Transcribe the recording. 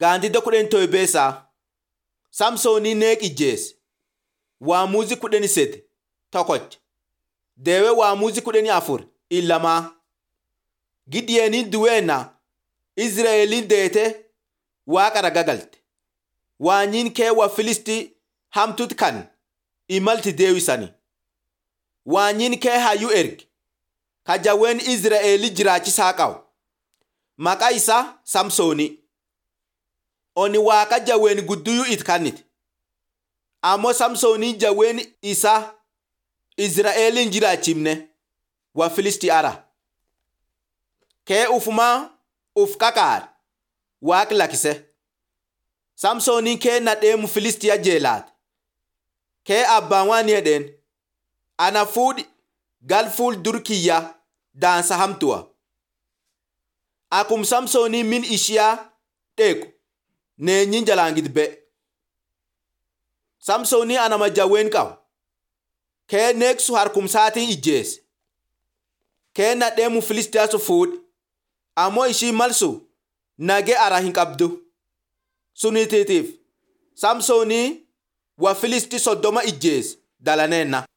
Gaandi dokudhen toybesa. Samsooni neek ijjees. Waamuuzi 18 tokkoch. Deewe waamuuzi 14 ilamaa. Gideoniin duweena Izraa'eliin deete Waaqa ragagalte. Waanyin kee wa Filisti hamtut kan imalti deewisani. Waanyin kee hayyuu erge. Kajaween Izraa'eli jiraachisaa qabu. Maqaa isaa Samsooni. Oni Waaqa jaween gudduyuu it kannite. Ammoo Samsooni jaween isaa Izraa'eliin jiraachimne wa Filisti ara. Kee ufumaa uf kakaar Waaq lakise. Samsooni kee nadheemu Filistiya jeelaate. Kee abbaan waan jedheen ana fuudhi galfuul dur kiyya daansa hamtuwa. Akum Samsooni min ishiyaa dheeku neenyin jalaan gidbe. Samsooni anama jaween qabu. Kee neeksu harkumsaatiin ijjeese. Kee nadheemu Filistiya su fuudhi. Ammoo ishii malsu nage ara hin qabdu. Sunitiitiif Samsooni wa Filisti 30 ijjeese dalaneenna.